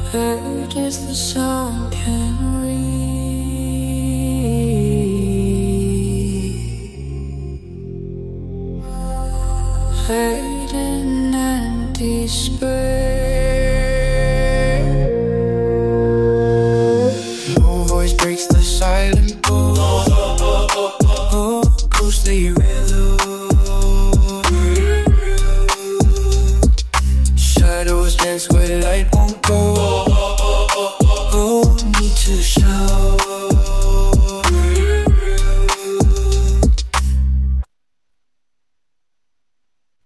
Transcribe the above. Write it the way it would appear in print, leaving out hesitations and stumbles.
Heard is the sound can reach. Heard an empty space. No voice breaks the silent boo. Ghostly rhythm. Shadows dance where light won't